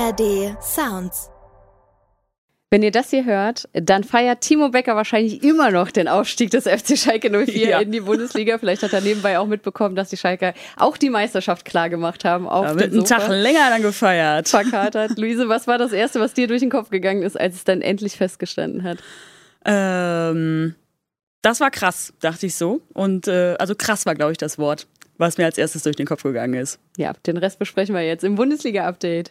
ARD Sounds. Wenn ihr das hier hört, dann feiert Timo Becker wahrscheinlich immer noch den Aufstieg des FC Schalke 04 in die Bundesliga. Vielleicht hat er nebenbei auch mitbekommen, dass die Schalker auch die Meisterschaft klar gemacht haben. Auf wird einen Tag länger dann gefeiert. Verkatert. Luise, was war das Erste, was dir durch den Kopf gegangen ist, als es dann endlich festgestanden hat? Das war krass, dachte ich so. Und also krass war, glaube ich, das Wort, was mir als erstes durch den Kopf gegangen ist. Ja, den Rest besprechen wir jetzt im Bundesliga-Update.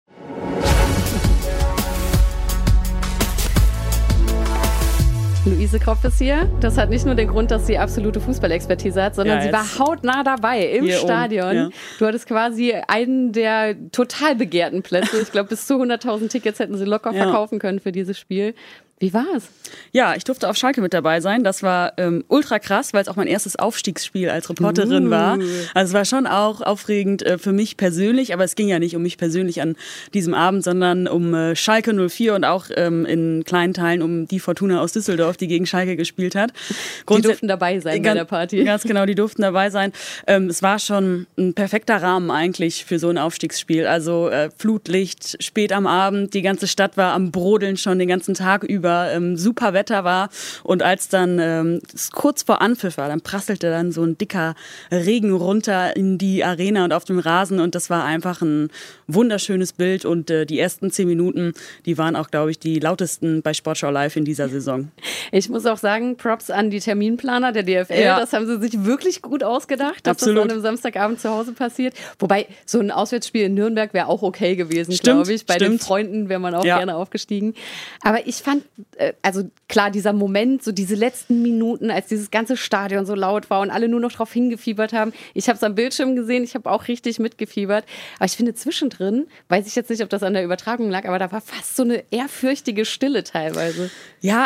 Luise Kropf ist hier. Das hat nicht nur den Grund, dass sie absolute Fußballexpertise hat, sondern sie war hautnah dabei im Stadion. Ja. Du hattest quasi einen der total begehrten Plätze. Ich glaube, bis zu 100.000 Tickets hätten sie locker verkaufen können für dieses Spiel. Wie war's? Ja, ich durfte auf Schalke mit dabei sein. Das war ultra krass, weil es auch mein erstes Aufstiegsspiel als Reporterin war. Also es war schon auch aufregend für mich persönlich, aber es ging ja nicht um mich persönlich an diesem Abend, sondern um Schalke 04 und auch in kleinen Teilen um die Fortuna aus Düsseldorf, die gegen Schalke gespielt hat. Die durften dabei sein bei der Party. Ganz genau, die durften dabei sein. Es war schon ein perfekter Rahmen eigentlich für so ein Aufstiegsspiel. Also Flutlicht, spät am Abend, die ganze Stadt war am Brodeln schon den ganzen Tag über. Super Wetter war und als dann es kurz vor Anpfiff war, dann prasselte dann so ein dicker Regen runter in die Arena und auf dem Rasen und das war einfach ein wunderschönes Bild und die ersten 10 Minuten, die waren auch, glaube ich, die lautesten bei Sportschau Live in dieser Saison. Ich muss auch sagen, Props an die Terminplaner der DFL, das haben sie sich wirklich gut ausgedacht, dass das an einem Samstagabend zu Hause passiert. Wobei, so ein Auswärtsspiel in Nürnberg wäre auch okay gewesen, glaube ich. Bei den Freunden wäre man auch gerne aufgestiegen. Aber ich fand, also klar, dieser Moment, so diese letzten Minuten, als dieses ganze Stadion so laut war und alle nur noch drauf hingefiebert haben. Ich habe es am Bildschirm gesehen, ich habe auch richtig mitgefiebert. Aber ich finde zwischendrin, weiß ich jetzt nicht, ob das an der Übertragung lag, aber da war fast so eine ehrfürchtige Stille teilweise. Ja,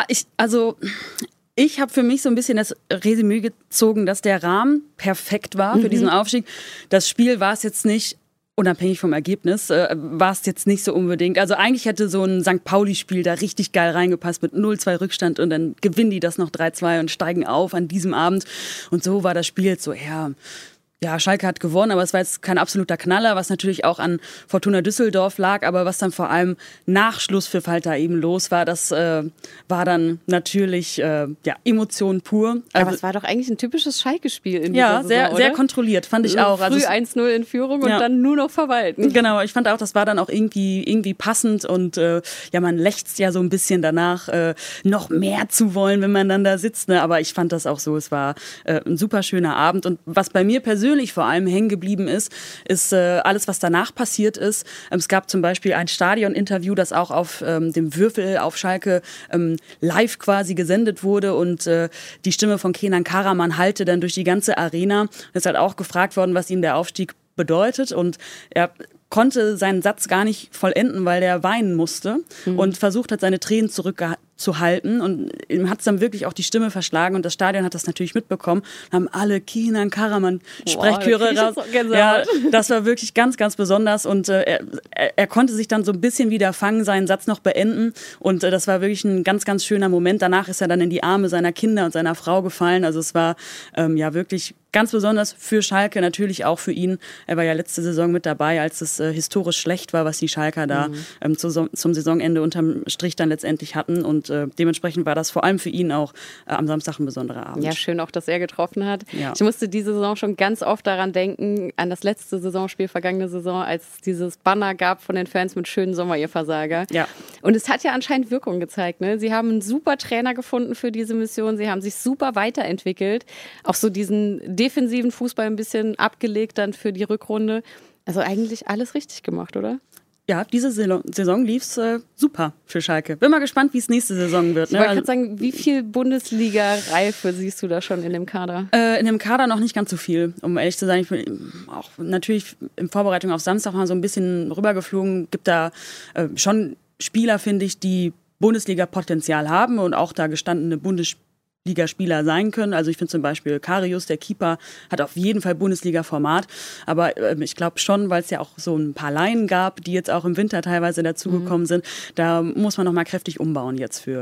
ich habe für mich so ein bisschen das Resümee gezogen, dass der Rahmen perfekt war für diesen Aufstieg. Das Spiel war es jetzt nicht, unabhängig vom Ergebnis, war es jetzt nicht so unbedingt. Also eigentlich hätte so ein St. Pauli-Spiel da richtig geil reingepasst mit 0-2 Rückstand und dann gewinnen die das noch 3-2 und steigen auf an diesem Abend. Und so war das Spiel jetzt so eher... Ja, Schalke hat gewonnen, aber es war jetzt kein absoluter Knaller, was natürlich auch an Fortuna Düsseldorf lag, aber was dann vor allem nach Schlusspfiff halt da eben los war, das war dann natürlich Emotion pur. Aber es war doch eigentlich ein typisches Schalke-Spiel in dieser Saison, sehr, sehr kontrolliert, fand ich auch. Früh 1-0 in Führung und dann nur noch verwalten. Genau, ich fand auch, das war dann auch irgendwie passend und man lechzt ja so ein bisschen danach, noch mehr zu wollen, wenn man dann da sitzt. Ne? Aber ich fand das auch so, es war ein super schöner Abend und was bei mir persönlich vor allem hängen geblieben ist alles, was danach passiert ist. Es gab zum Beispiel ein Stadioninterview, das auch auf dem Würfel auf Schalke live quasi gesendet wurde und die Stimme von Kenan Karaman hallte dann durch die ganze Arena. Es ist halt auch gefragt worden, was ihm der Aufstieg bedeutet und er konnte seinen Satz gar nicht vollenden, weil der weinen musste und versucht hat, seine Tränen zurückzuhalten und ihm hat es dann wirklich auch die Stimme verschlagen und das Stadion hat das natürlich mitbekommen. Haben alle Kenan Karaman Sprechchöre raus. Ja, das war wirklich ganz, ganz besonders und er konnte sich dann so ein bisschen wieder fangen, seinen Satz noch beenden und das war wirklich ein ganz, ganz schöner Moment. Danach ist er dann in die Arme seiner Kinder und seiner Frau gefallen. Also es war wirklich ganz besonders für Schalke, natürlich auch für ihn. Er war ja letzte Saison mit dabei, als es historisch schlecht war, was die Schalker da zum Saisonende unterm Strich dann letztendlich hatten. Und dementsprechend war das vor allem für ihn auch am Samstag ein besonderer Abend. Ja, schön auch, dass er getroffen hat. Ja. Ich musste diese Saison schon ganz oft daran denken, an das letzte Saisonspiel, vergangene Saison, als es dieses Banner gab von den Fans mit schönen Sommer, ihr Versager. Ja. Und es hat ja anscheinend Wirkung gezeigt. Ne? Sie haben einen super Trainer gefunden für diese Mission. Sie haben sich super weiterentwickelt. Auch so diesen defensiven Fußball ein bisschen abgelegt dann für die Rückrunde. Also eigentlich alles richtig gemacht, oder? Ja, diese Saison lief es super für Schalke. Bin mal gespannt, wie es nächste Saison wird. Ich wollte gerade sagen, wie viel Bundesliga-Reife siehst du da schon in dem Kader? In dem Kader noch nicht ganz so viel, um ehrlich zu sein. Ich bin auch natürlich in Vorbereitung auf Samstag mal so ein bisschen rübergeflogen. Gibt da schon Spieler, finde ich, die Bundesliga-Potenzial haben und auch da gestandene Bundesligaspieler sein können. Also ich finde zum Beispiel Karius, der Keeper, hat auf jeden Fall Bundesliga-Format. Aber ich glaube schon, weil es ja auch so ein paar Laien gab, die jetzt auch im Winter teilweise dazugekommen sind, da muss man noch mal kräftig umbauen jetzt für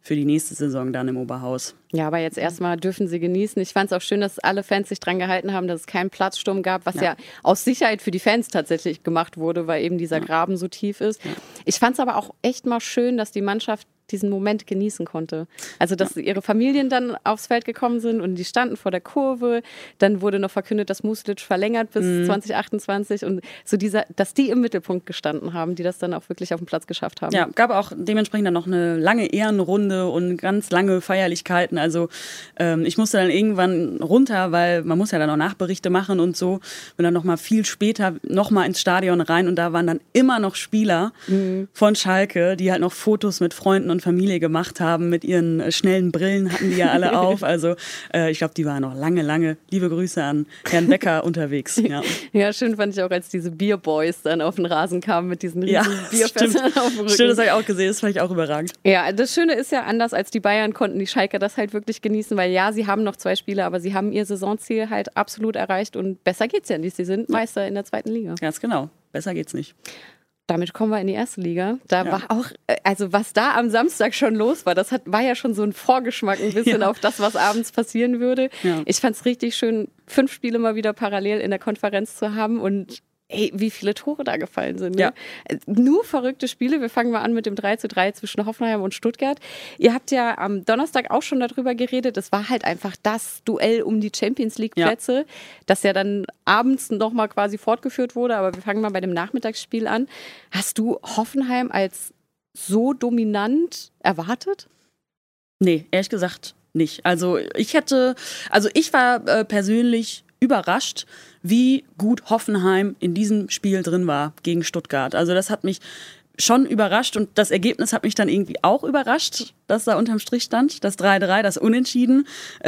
für die nächste Saison dann im Oberhaus. Ja, aber jetzt erstmal dürfen sie genießen. Ich fand es auch schön, dass alle Fans sich dran gehalten haben, dass es keinen Platzsturm gab, was ja aus Sicherheit für die Fans tatsächlich gemacht wurde, weil eben dieser Graben so tief ist. Ja. Ich fand es aber auch echt mal schön, dass die Mannschaft diesen Moment genießen konnte. Also, dass ihre Familien dann aufs Feld gekommen sind und die standen vor der Kurve. Dann wurde noch verkündet, dass Muslic verlängert bis 2028 und so dass die im Mittelpunkt gestanden haben, die das dann auch wirklich auf den Platz geschafft haben. Ja, gab auch dementsprechend dann noch eine lange Ehrenrunde und ganz lange Feierlichkeiten. Also ich musste dann irgendwann runter, weil man muss ja dann auch Nachberichte machen und so. Bin dann nochmal viel später nochmal ins Stadion rein und da waren dann immer noch Spieler von Schalke, die halt noch Fotos mit Freunden und Familie gemacht haben. Mit ihren schnellen Brillen hatten die ja alle auf. Also ich glaube, die waren noch lange, liebe Grüße an Herrn Becker unterwegs. Ja. Ja, schön fand ich auch, als diese Bierboys dann auf den Rasen kamen mit diesen riesigen Bierfässern auf dem Rücken. Stimmt, das habe ich auch gesehen, das fand ich auch überragend. Ja, das Schöne ist ja, anders als die Bayern konnten die Schalker das halt wirklich genießen, weil ja, sie haben noch 2 Spiele, aber sie haben ihr Saisonziel halt absolut erreicht und besser geht's ja nicht. Sie sind Meister in der 2. Liga. Ganz genau, besser geht's nicht. Damit kommen wir in die 1. Liga. Da war auch, also was da am Samstag schon los war, war ja schon so ein Vorgeschmack ein bisschen auf das, was abends passieren würde. Ja. Ich fand es richtig schön, 5 Spiele mal wieder parallel in der Konferenz zu haben und wie viele Tore da gefallen sind. Ne? Ja. Nur verrückte Spiele. Wir fangen mal an mit dem 3:3 zwischen Hoffenheim und Stuttgart. Ihr habt ja am Donnerstag auch schon darüber geredet. Es war halt einfach das Duell um die Champions-League-Plätze, das ja dann abends nochmal quasi fortgeführt wurde. Aber wir fangen mal bei dem Nachmittagsspiel an. Hast du Hoffenheim als so dominant erwartet? Nee, ehrlich gesagt nicht. Also ich war persönlich überrascht, wie gut Hoffenheim in diesem Spiel drin war gegen Stuttgart. Also das hat mich schon überrascht und das Ergebnis hat mich dann irgendwie auch überrascht, dass da unterm Strich stand, das 3:3, das Unentschieden.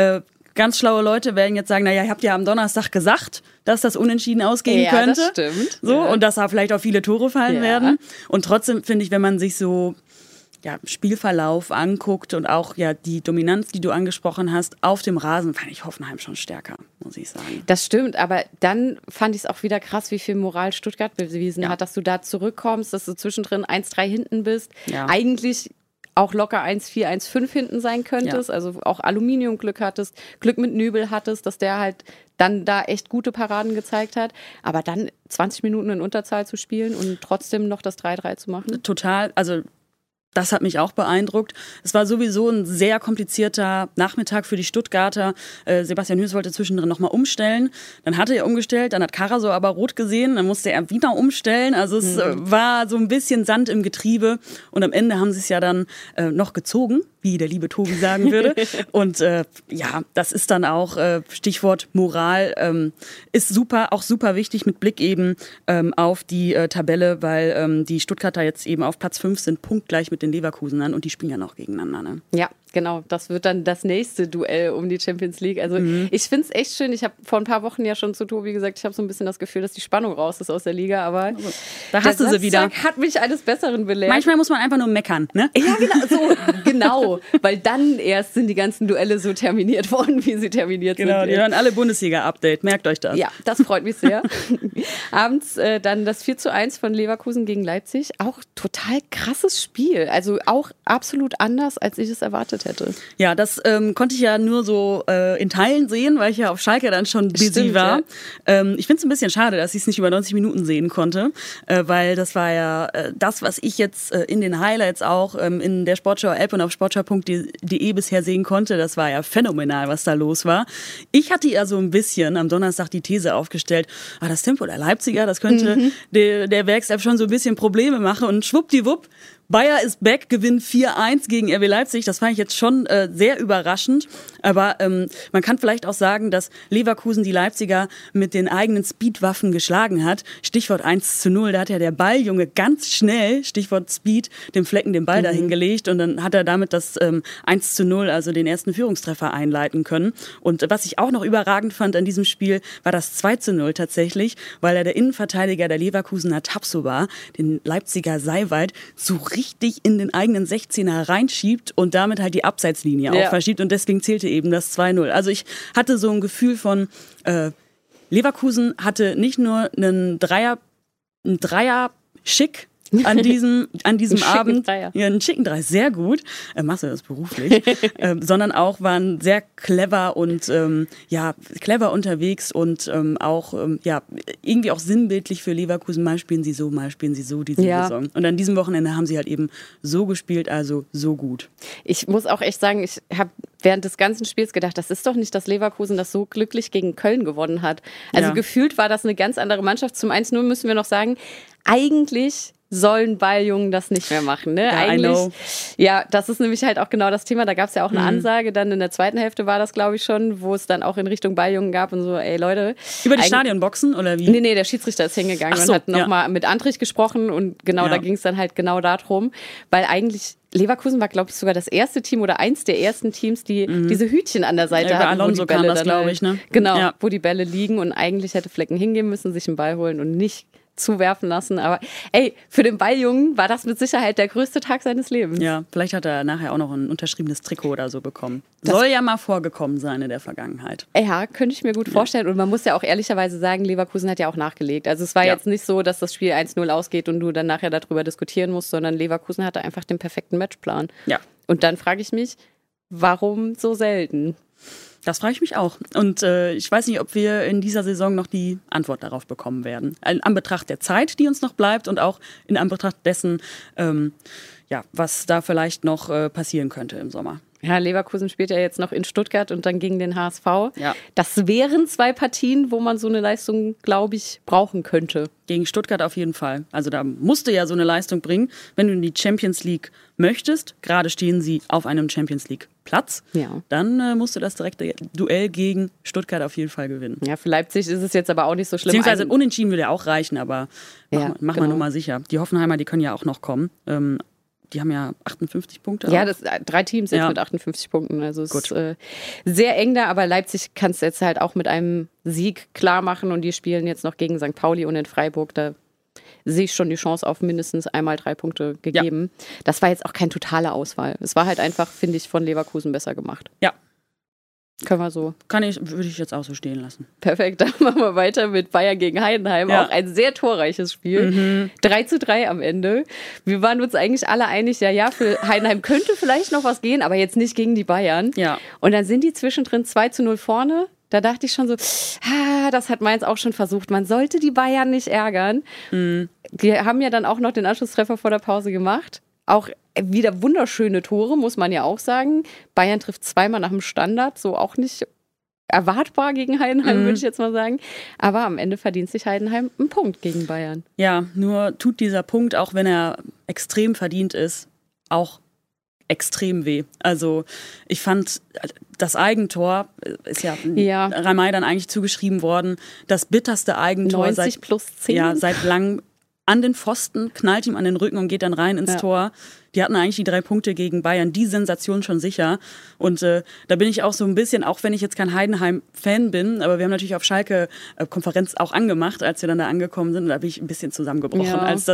Ganz schlaue Leute werden jetzt sagen, naja, ihr habt ja am Donnerstag gesagt, dass das Unentschieden ausgehen könnte. Ja, das stimmt. So, und dass da vielleicht auch viele Tore fallen werden. Und trotzdem finde ich, wenn man sich so Spielverlauf anguckt und auch die Dominanz, die du angesprochen hast, auf dem Rasen, fand ich Hoffenheim schon stärker, muss ich sagen. Das stimmt, aber dann fand ich es auch wieder krass, wie viel Moral Stuttgart bewiesen hat, dass du da zurückkommst, dass du zwischendrin 1:3 hinten bist. Ja. Eigentlich auch locker 1:4, 1:5 hinten sein könntest, also auch Aluminiumglück hattest, Glück mit Nübel hattest, dass der halt dann da echt gute Paraden gezeigt hat, aber dann 20 Minuten in Unterzahl zu spielen und trotzdem noch das 3:3 zu machen. Total, also das hat mich auch beeindruckt. Es war sowieso ein sehr komplizierter Nachmittag für die Stuttgarter. Sebastian Hoeneß wollte zwischendrin nochmal umstellen. Dann hatte er umgestellt, dann hat Karasor aber rot gesehen, dann musste er wieder umstellen. Also es war so ein bisschen Sand im Getriebe. Und am Ende haben sie es ja dann noch gezogen, wie der liebe Tobi sagen würde. Und das ist dann auch, Stichwort Moral, ist auch super wichtig mit Blick eben auf die Tabelle, weil die Stuttgarter jetzt eben auf Platz 5 sind, punktgleich mit den Leverkusenern und die spielen ja noch gegeneinander. Ne? Ja, genau. Das wird dann das nächste Duell um die Champions League. Also ich finde es echt schön. Ich habe vor ein paar Wochen ja schon zu Tobi gesagt, ich habe so ein bisschen das Gefühl, dass die Spannung raus ist aus der Liga, aber da hast du sie wieder. Hat mich eines Besseren belehrt. Manchmal muss man einfach nur meckern, ne? Ja, genau. Weil dann erst sind die ganzen Duelle so terminiert worden, wie sie terminiert sind. Genau, die hören alle Bundesliga-Update. Merkt euch das. Ja, das freut mich sehr. Abends dann das 4:1 von Leverkusen gegen Leipzig. Auch total krasses Spiel. Also auch absolut anders, als ich es erwartet hätte. Ja, das konnte ich ja nur so in Teilen sehen, weil ich ja auf Schalke dann schon busy war. Ja. Ich finde es ein bisschen schade, dass ich es nicht über 90 Minuten sehen konnte, weil das war ja das, was ich jetzt in den Highlights auch in der Sportschau-App und auf sportschau.de bisher sehen konnte. Das war ja phänomenal, was da los war. Ich hatte ja so ein bisschen am Donnerstag die These aufgestellt, das Tempo der Leipziger, das könnte der Werkself schon so ein bisschen Probleme machen und schwuppdiwupp, Bayer ist back, gewinnt 4:1 gegen RB Leipzig. Das fand ich jetzt schon sehr überraschend. Aber man kann vielleicht auch sagen, dass Leverkusen die Leipziger mit den eigenen Speedwaffen geschlagen hat. Stichwort 1:0. Da hat ja der Balljunge ganz schnell, Stichwort Speed, dem Flecken den Ball dahin gelegt. Und dann hat er damit das 1:0, also den ersten Führungstreffer, einleiten können. Und was ich auch noch überragend fand an diesem Spiel, war das 2:0 tatsächlich, weil er der Innenverteidiger der Leverkusener Tapsoba, den Leipziger Seiwald, so richtig in den eigenen 16er reinschiebt und damit halt die Abseitslinie auch verschiebt und deswegen zählte eben das 2:0. Also ich hatte so ein Gefühl von, Leverkusen hatte nicht nur einen Dreier-Schick an diesem Abend. Dreier. Ja, einen schicken Dreier, sehr gut. Machst du das beruflich? Sondern auch waren sehr clever und clever unterwegs und auch irgendwie auch sinnbildlich für Leverkusen. Mal spielen sie so diese Saison. Und an diesem Wochenende haben sie halt eben so gespielt, also so gut. Ich muss auch echt sagen, ich habe während des ganzen Spiels gedacht, das ist doch nicht das Leverkusen, das so glücklich gegen Köln gewonnen hat. Also gefühlt war das eine ganz andere Mannschaft. Zum 1-0 müssen wir noch sagen, eigentlich sollen Balljungen das nicht mehr machen. Ne? Ja, eigentlich, ja, das ist nämlich halt auch genau das Thema. Da gab es ja auch eine Ansage, dann in der zweiten Hälfte war das, glaube ich, schon, wo es dann auch in Richtung Balljungen gab und so, ey Leute. Über die Stadionboxen oder wie? Nee, der Schiedsrichter ist hingegangen und hat nochmal mit Antrich gesprochen und genau, da ging es dann halt genau darum, weil eigentlich Leverkusen war, glaube ich, sogar das erste Team oder eins der ersten Teams, die diese Hütchen an der Seite hatten. Alonso kam das, glaube ich, ne? Genau, wo die Bälle liegen und eigentlich hätte Flecken hingehen müssen, sich einen Ball holen und nicht zuwerfen lassen. Aber ey, für den Balljungen war das mit Sicherheit der größte Tag seines Lebens. Ja, vielleicht hat er nachher auch noch ein unterschriebenes Trikot oder so bekommen. Soll ja mal vorgekommen sein in der Vergangenheit. Ja, könnte ich mir gut vorstellen. Und man muss ja auch ehrlicherweise sagen, Leverkusen hat ja auch nachgelegt. Also es war jetzt nicht so, dass das Spiel 1-0 ausgeht und du dann nachher darüber diskutieren musst, sondern Leverkusen hatte einfach den perfekten Matchplan. Ja. Und dann frage ich mich, warum so selten? Das frage ich mich auch. Und ich weiß nicht, ob wir in dieser Saison noch die Antwort darauf bekommen werden. In Anbetracht der Zeit, die uns noch bleibt und auch in Anbetracht dessen, was da vielleicht noch passieren könnte im Sommer. Ja, Leverkusen spielt ja jetzt noch in Stuttgart und dann gegen den HSV. Ja. Das wären 2 Partien, wo man so eine Leistung, glaube ich, brauchen könnte. Gegen Stuttgart auf jeden Fall. Also da musst du ja so eine Leistung bringen, wenn du in die Champions League möchtest. Gerade stehen sie auf einem Champions League Platz. Ja. Dann musst du das direkte Duell gegen Stuttgart auf jeden Fall gewinnen. Ja, für Leipzig ist es jetzt aber auch nicht so schlimm. Beziehungsweise unentschieden würde ja auch reichen, aber mach mal nur mal sicher. Die Hoffenheimer, die können ja auch noch kommen. Die haben ja 58 Punkte. Ja, 3 Teams jetzt mit 58 Punkten. Also es ist sehr eng da, aber Leipzig kann es jetzt halt auch mit einem Sieg klar machen und die spielen jetzt noch gegen St. Pauli und in Freiburg. Da sehe ich schon die Chance auf mindestens einmal 3 Punkte gegeben. Ja. Das war jetzt auch keine totale Auswahl. Es war halt einfach, finde ich, von Leverkusen besser gemacht. Ja. Können wir so. Würde ich jetzt auch so stehen lassen. Perfekt, dann machen wir weiter mit Bayern gegen Heidenheim. Ja. Auch ein sehr torreiches Spiel. 3-3 am Ende. Wir waren uns eigentlich alle einig, ja, für Heidenheim könnte vielleicht noch was gehen, aber jetzt nicht gegen die Bayern. Ja. Und dann sind die zwischendrin 2-0 vorne. Da dachte ich schon so, das hat Mainz auch schon versucht. Man sollte die Bayern nicht ärgern. Die haben ja dann auch noch den Anschlusstreffer vor der Pause gemacht. Auch wieder wunderschöne Tore, muss man ja auch sagen. Bayern trifft 2-mal nach dem Standard, so auch nicht erwartbar gegen Heidenheim, würde ich jetzt mal sagen. Aber am Ende verdient sich Heidenheim einen Punkt gegen Bayern. Ja, nur tut dieser Punkt, auch wenn er extrem verdient ist, auch extrem weh. Also ich fand, das Eigentor ist ja Ramay dann eigentlich zugeschrieben worden, das bitterste Eigentor 90 plus 10. Seit langem an den Pfosten, knallt ihm an den Rücken und geht dann rein ins Tor. Die hatten eigentlich die 3 Punkte gegen Bayern, die Sensation schon sicher. Und da bin ich auch so ein bisschen, auch wenn ich jetzt kein Heidenheim-Fan bin, aber wir haben natürlich auf Schalke Konferenz auch angemacht, als wir dann da angekommen sind. Und da bin ich ein bisschen zusammengebrochen, als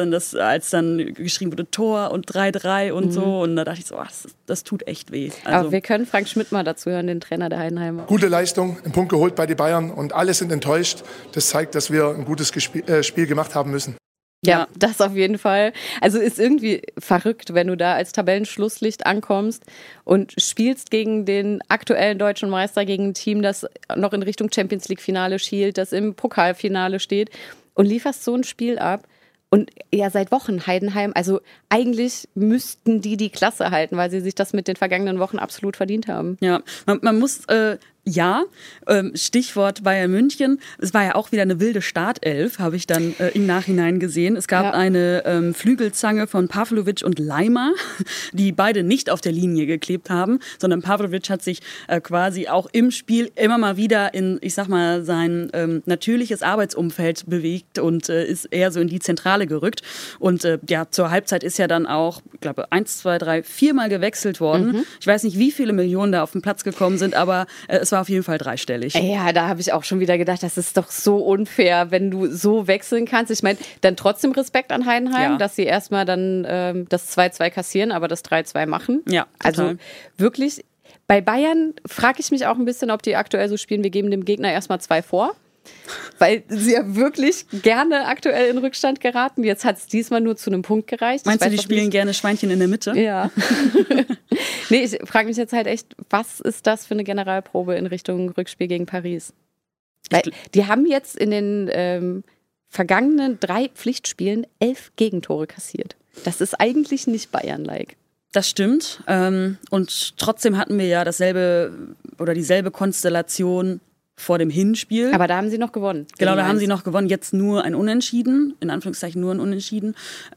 dann geschrieben wurde Tor und 3-3 und so. Und da dachte ich so, das tut echt weh. Also, aber wir können Frank Schmidt mal dazu hören, den Trainer der Heidenheimer. Gute Leistung, einen Punkt geholt bei den Bayern und alle sind enttäuscht. Das zeigt, dass wir ein gutes Spiel gemacht haben müssen. Ja, das auf jeden Fall. Also ist irgendwie verrückt, wenn du da als Tabellenschlusslicht ankommst und spielst gegen den aktuellen deutschen Meister, gegen ein Team, das noch in Richtung Champions-League-Finale schielt, das im Pokalfinale steht und lieferst so ein Spiel ab. Und ja, seit Wochen Heidenheim, also eigentlich müssten die Klasse halten, weil sie sich das mit den vergangenen Wochen absolut verdient haben. Ja, man muss... Stichwort Bayern München. Es war ja auch wieder eine wilde Startelf, habe ich dann im Nachhinein gesehen. Es gab eine Flügelzange von Pavlovic und Leimer, die beide nicht auf der Linie geklebt haben, sondern Pavlovic hat sich quasi auch im Spiel immer mal wieder in, ich sag mal, sein natürliches Arbeitsumfeld bewegt und ist eher so in die Zentrale gerückt. Und zur Halbzeit ist ja dann auch, ich glaube, 1, 2, 3, 4 Mal gewechselt worden. Ich weiß nicht, wie viele Millionen da auf den Platz gekommen sind, aber es war auf jeden Fall dreistellig. Ja, da habe ich auch schon wieder gedacht, das ist doch so unfair, wenn du so wechseln kannst. Ich meine, dann trotzdem Respekt an Heidenheim, dass sie erstmal dann das 2-2 kassieren, aber das 3-2 machen. Ja, total. Also wirklich, bei Bayern frage ich mich auch ein bisschen, ob die aktuell so spielen, wir geben dem Gegner erstmal 2 vor. weil sie ja wirklich gerne aktuell in Rückstand geraten. Jetzt hat es diesmal nur zu einem Punkt gereicht. Meinst du, die spielen gerne Schweinchen in der Mitte? Ja. Nee, ich frage mich jetzt halt echt, was ist das für eine Generalprobe in Richtung Rückspiel gegen Paris? Weil die haben jetzt in den vergangenen 3 Pflichtspielen 11 Gegentore kassiert. Das ist eigentlich nicht Bayern-like. Das stimmt. Und trotzdem hatten wir ja dieselbe Konstellation vor dem Hinspiel. Aber da haben sie noch gewonnen. Genau, da haben sie noch gewonnen. Jetzt nur ein Unentschieden, in Anführungszeichen nur ein Unentschieden.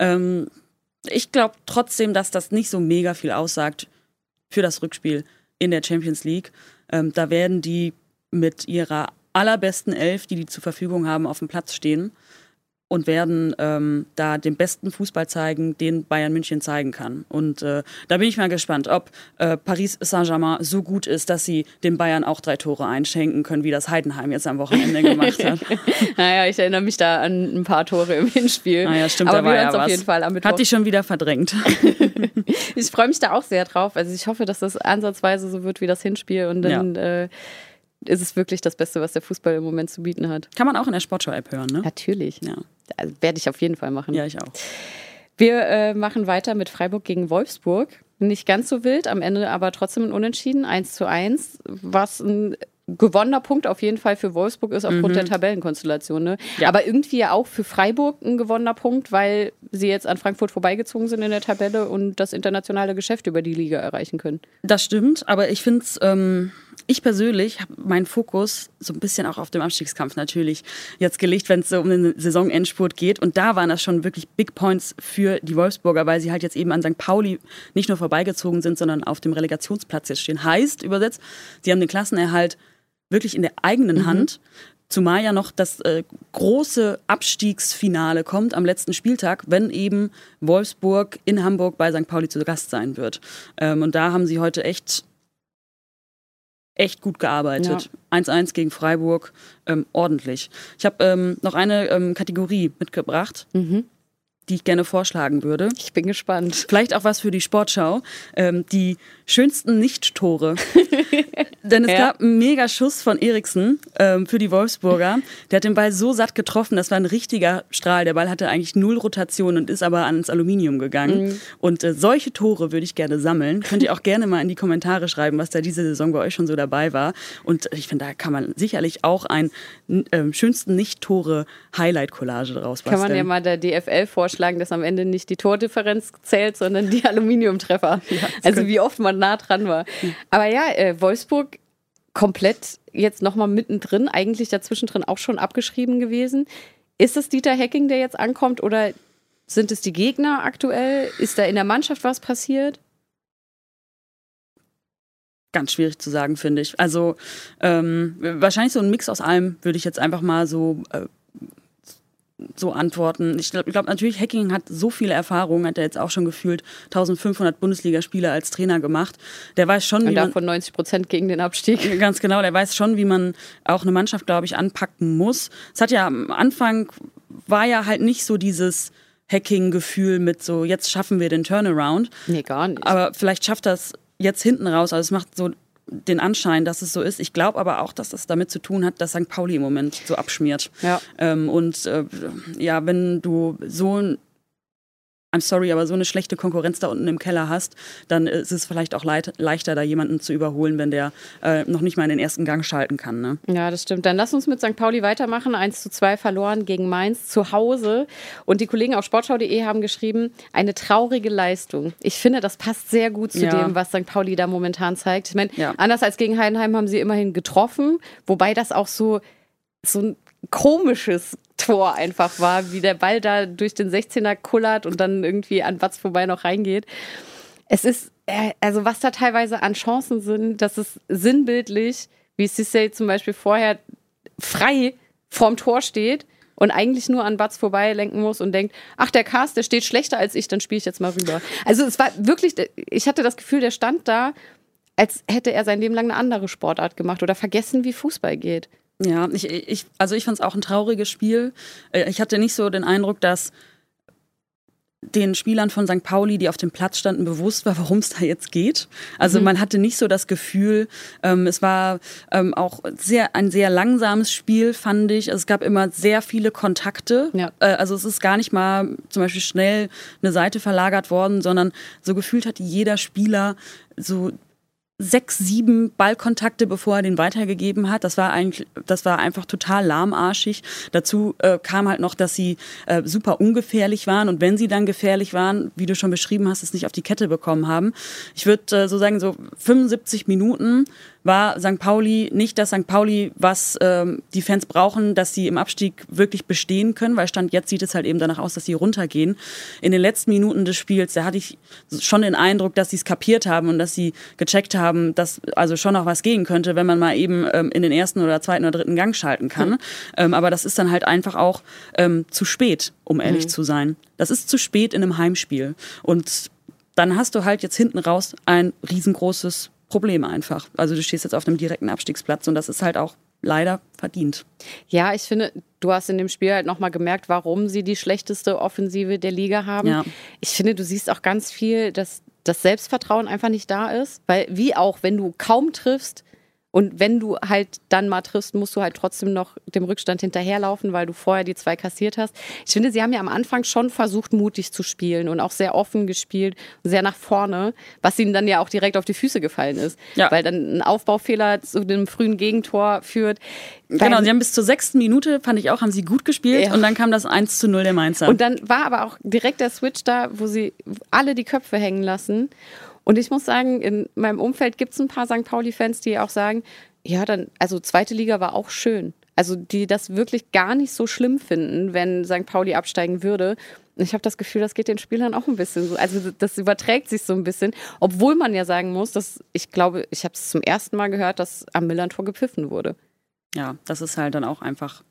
Ich glaube trotzdem, dass das nicht so mega viel aussagt für das Rückspiel in der Champions League. Da werden die mit ihrer allerbesten 11, die zur Verfügung haben, auf dem Platz stehen und werden da den besten Fußball zeigen, den Bayern München zeigen kann. Und da bin ich mal gespannt, ob Paris Saint-Germain so gut ist, dass sie den Bayern auch 3 Tore einschenken können, wie das Heidenheim jetzt am Wochenende gemacht hat. Naja, ich erinnere mich da an ein paar Tore im Hinspiel. Naja, stimmt, aber da war wir ja hören es was. auf jeden Fall am Mittwoch. Hat die schon wieder verdrängt. Ich freue mich da auch sehr drauf. Also ich hoffe, dass das ansatzweise so wird wie das Hinspiel und dann ist es wirklich das Beste, was der Fußball im Moment zu bieten hat. Kann man auch in der Sportschau-App hören, ne? Natürlich. Ja. Also werde ich auf jeden Fall machen. Ja, ich auch. Wir machen weiter mit Freiburg gegen Wolfsburg. Nicht ganz so wild, am Ende aber trotzdem ein Unentschieden, 1:1, was ein gewonnener Punkt auf jeden Fall für Wolfsburg ist, aufgrund der Tabellenkonstellation. Ne? Ja. Aber irgendwie ja auch für Freiburg ein gewonnener Punkt, weil sie jetzt an Frankfurt vorbeigezogen sind in der Tabelle und das internationale Geschäft über die Liga erreichen können. Das stimmt, aber ich finde es, ich persönlich habe meinen Fokus so ein bisschen auch auf dem Abstiegskampf natürlich jetzt gelegt, wenn es so um den Saisonendspurt geht. Und da waren das schon wirklich Big Points für die Wolfsburger, weil sie halt jetzt eben an St. Pauli nicht nur vorbeigezogen sind, sondern auf dem Relegationsplatz jetzt stehen. Heißt, übersetzt, sie haben den Klassenerhalt wirklich in der eigenen Hand. Zumal ja noch das große Abstiegsfinale kommt am letzten Spieltag, wenn eben Wolfsburg in Hamburg bei St. Pauli zu Gast sein wird. Und da haben sie heute echt gut gearbeitet. Ja. 1:1 gegen Freiburg, ordentlich. Ich habe noch eine Kategorie mitgebracht, die ich gerne vorschlagen würde. Ich bin gespannt. Vielleicht auch was für die Sportschau. Die schönsten Nicht-Tore. Denn es gab einen Megaschuss von Eriksen für die Wolfsburger. Der hat den Ball so satt getroffen, das war ein richtiger Strahl. Der Ball hatte eigentlich 0 Rotation und ist aber ans Aluminium gegangen. Und solche Tore würde ich gerne sammeln. Könnt ihr auch gerne mal in die Kommentare schreiben, was da diese Saison bei euch schon so dabei war. Und ich finde, da kann man sicherlich auch ein schönsten Nicht-Tore-Highlight-Collage draus basteln. Kann man ja mal der DFL vorschlagen, dass am Ende nicht die Tordifferenz zählt, sondern die Aluminiumtreffer. Ja, also wie oft man nah dran war. Aber ja, Wolfsburg komplett jetzt nochmal mittendrin, eigentlich dazwischendrin auch schon abgeschrieben gewesen. Ist es Dieter Hecking, der jetzt ankommt, oder sind es die Gegner aktuell? Ist da in der Mannschaft was passiert? Ganz schwierig zu sagen, finde ich. Also wahrscheinlich so ein Mix aus allem, würde ich jetzt einfach mal so antworten. Ich glaube natürlich, Hecking hat so viele Erfahrungen, hat er jetzt auch schon gefühlt 1500 Bundesligaspiele als Trainer gemacht. Der weiß schon, wie man... davon 90% gegen den Abstieg. Ganz genau, der weiß schon, wie man auch eine Mannschaft, glaube ich, anpacken muss. Es hat ja am Anfang, war ja halt nicht so dieses Hecking-Gefühl mit so, jetzt schaffen wir den Turnaround. Nee, gar nicht. Aber vielleicht schafft das jetzt hinten raus, also es macht so den Anschein, dass es so ist. Ich glaube aber auch, dass das damit zu tun hat, dass St. Pauli im Moment so abschmiert. Ja. Wenn du so I'm sorry, aber so eine schlechte Konkurrenz da unten im Keller hast, dann ist es vielleicht auch leichter, da jemanden zu überholen, wenn der noch nicht mal in den ersten Gang schalten kann. Ne? Ja, das stimmt. Dann lass uns mit St. Pauli weitermachen. 1:2 verloren gegen Mainz zu Hause. Und die Kollegen auf sportschau.de haben geschrieben, eine traurige Leistung. Ich finde, das passt sehr gut zu dem, was St. Pauli da momentan zeigt. Ich meine, anders als gegen Heidenheim haben sie immerhin getroffen, wobei das auch so ein komisches Tor einfach war, wie der Ball da durch den 16er kullert und dann irgendwie an Watz vorbei noch reingeht. Es ist, also was da teilweise an Chancen sind, das ist sinnbildlich, wie Cissé zum Beispiel vorher frei vorm Tor steht und eigentlich nur an Watz vorbei lenken muss und denkt, ach, der Cast, der steht schlechter als ich, dann spiele ich jetzt mal rüber. Also es war wirklich, ich hatte das Gefühl, der stand da, als hätte er sein Leben lang eine andere Sportart gemacht oder vergessen, wie Fußball geht. Ja, ich fand es auch ein trauriges Spiel. Ich hatte nicht so den Eindruck, dass den Spielern von St. Pauli, die auf dem Platz standen, bewusst war, worum es da jetzt geht. Also man hatte nicht so das Gefühl, es war auch ein sehr langsames Spiel, fand ich. Also es gab immer sehr viele Kontakte. Ja. Also es ist gar nicht mal zum Beispiel schnell eine Seite verlagert worden, sondern so gefühlt hatte jeder Spieler so 6, 7 Ballkontakte, bevor er den weitergegeben hat. Das war einfach total lahmarschig. Dazu kam halt noch, dass sie super ungefährlich waren und wenn sie dann gefährlich waren, wie du schon beschrieben hast, es nicht auf die Kette bekommen haben. Ich würde so sagen, so 75 Minuten war St. Pauli nicht das St. Pauli, was die Fans brauchen, dass sie im Abstieg wirklich bestehen können, weil Stand jetzt sieht es halt eben danach aus, dass sie runtergehen. In den letzten Minuten des Spiels, da hatte ich schon den Eindruck, dass sie es kapiert haben und dass sie gecheckt haben, dass also schon noch was gehen könnte, wenn man mal eben in den ersten oder zweiten oder dritten Gang schalten kann. Aber das ist dann halt einfach auch zu spät, um ehrlich zu sein. Das ist zu spät in einem Heimspiel. Und dann hast du halt jetzt hinten raus ein riesengroßes Problem einfach. Also du stehst jetzt auf einem direkten Abstiegsplatz und das ist halt auch leider verdient. Ja, ich finde, du hast in dem Spiel halt nochmal gemerkt, warum sie die schlechteste Offensive der Liga haben. Ja. Ich finde, du siehst auch ganz viel, dass das Selbstvertrauen einfach nicht da ist, weil wie auch, wenn du kaum triffst und wenn du halt dann mal triffst, musst du halt trotzdem noch dem Rückstand hinterherlaufen, weil du vorher die 2 kassiert hast. Ich finde, sie haben ja am Anfang schon versucht, mutig zu spielen und auch sehr offen gespielt, sehr nach vorne, was ihnen dann ja auch direkt auf die Füße gefallen ist. Ja. Weil dann ein Aufbaufehler zu einem frühen Gegentor führt. Genau, sie haben bis zur 6. Minute, fand ich auch, haben sie gut gespielt und dann kam das 1:0 der Mainzer. Und dann war aber auch direkt der Switch da, wo sie alle die Köpfe hängen lassen. Und ich muss sagen, in meinem Umfeld gibt es ein paar St. Pauli-Fans, die auch sagen, ja, dann, also 2. Liga war auch schön. Also die das wirklich gar nicht so schlimm finden, wenn St. Pauli absteigen würde. Und ich habe das Gefühl, das geht den Spielern auch ein bisschen so. Also das überträgt sich so ein bisschen. Obwohl man ja sagen muss, dass ich glaube, ich habe es zum ersten Mal gehört, dass am Millern-Tor gepfiffen wurde. Ja, das ist halt dann auch einfach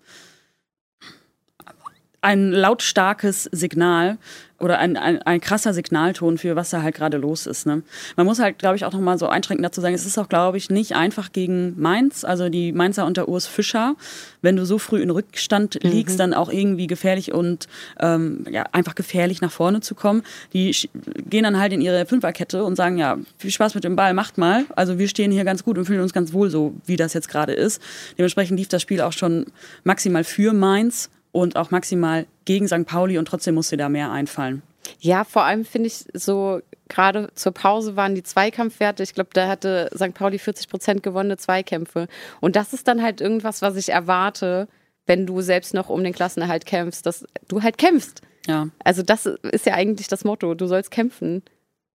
ein lautstarkes Signal oder ein krasser Signalton für was da halt gerade los ist. Ne? Man muss halt, glaube ich, auch nochmal so einschränkend dazu sagen, es ist auch, glaube ich, nicht einfach gegen Mainz, also die Mainzer unter Urs Fischer, wenn du so früh in Rückstand liegst, dann auch irgendwie gefährlich und einfach gefährlich nach vorne zu kommen. Die gehen dann halt in ihre Fünferkette und sagen, ja, viel Spaß mit dem Ball, macht mal. Also wir stehen hier ganz gut und fühlen uns ganz wohl so, wie das jetzt gerade ist. Dementsprechend lief das Spiel auch schon maximal für Mainz und auch maximal gegen St. Pauli und trotzdem musste da mehr einfallen. Ja, vor allem finde ich so, gerade zur Pause waren die Zweikampfwerte, ich glaube, da hatte St. Pauli 40% gewonnene Zweikämpfe. Und das ist dann halt irgendwas, was ich erwarte, wenn du selbst noch um den Klassenerhalt kämpfst, dass du halt kämpfst. Ja. Also das ist ja eigentlich das Motto, du sollst kämpfen.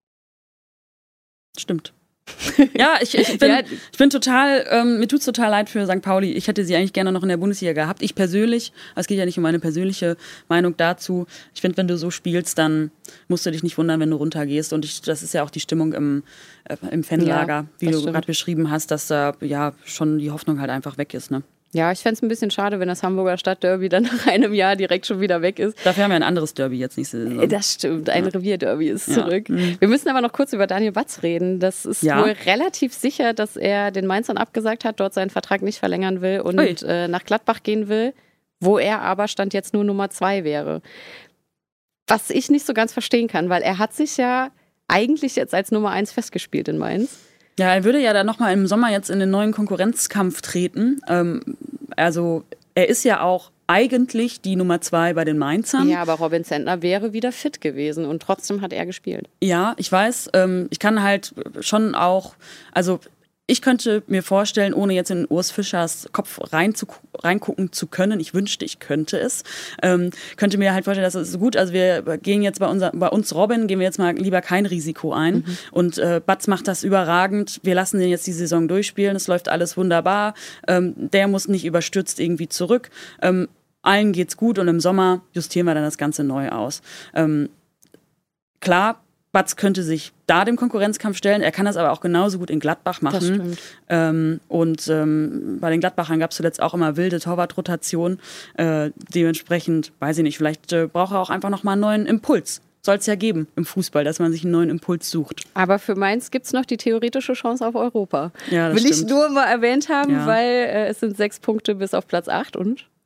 Stimmt. Ja, ich bin total, mir tut's total leid für St. Pauli. Ich hätte sie eigentlich gerne noch in der Bundesliga gehabt. Ich persönlich, es geht ja nicht um meine persönliche Meinung dazu. Ich finde, wenn du so spielst, dann musst du dich nicht wundern, wenn du runtergehst. Und das ist ja auch die Stimmung im Fanlager, wie du gerade beschrieben hast, dass da schon die Hoffnung halt einfach weg ist, ne? Ja, ich fände es ein bisschen schade, wenn das Hamburger Stadtderby dann nach einem Jahr direkt schon wieder weg ist. Dafür haben wir ein anderes Derby jetzt nächste Saison. Das stimmt, ein Revierderby ist zurück. Wir müssen aber noch kurz über Daniel Batz reden. Das ist wohl relativ sicher, dass er den Mainzern abgesagt hat, dort seinen Vertrag nicht verlängern will und nach Gladbach gehen will, wo er aber Stand jetzt nur Nummer 2 wäre. Was ich nicht so ganz verstehen kann, weil er hat sich ja eigentlich jetzt als Nummer 1 festgespielt in Mainz. Ja, er würde ja dann nochmal im Sommer jetzt in den neuen Konkurrenzkampf treten. Also er ist ja auch eigentlich die Nummer 2 bei den Mainzern. Ja, aber Robin Zentner wäre wieder fit gewesen und trotzdem hat er gespielt. Ja, ich weiß. Ich kann halt schon auch, also ich könnte mir vorstellen, ohne jetzt in Urs Fischers Kopf reingucken zu können, ich wünschte, ich könnte es, könnte mir halt vorstellen, dass es gut, also wir gehen jetzt bei uns Robin, gehen wir jetzt mal lieber kein Risiko ein und Batz macht das überragend, wir lassen den jetzt die Saison durchspielen, es läuft alles wunderbar, der muss nicht überstürzt irgendwie zurück, allen geht's gut und im Sommer justieren wir dann das Ganze neu aus. Klar, Batz könnte sich da dem Konkurrenzkampf stellen. Er kann das aber auch genauso gut in Gladbach machen. Das stimmt. Bei den Gladbachern gab es zuletzt auch immer wilde Torwartrotation. Dementsprechend, weiß ich nicht, vielleicht braucht er auch einfach nochmal einen neuen Impuls. Soll es ja geben im Fußball, dass man sich einen neuen Impuls sucht. Aber für Mainz gibt es noch die theoretische Chance auf Europa. Ja, das Will stimmt. ich nur mal erwähnt haben, weil es sind 6 Punkte bis auf Platz 8 und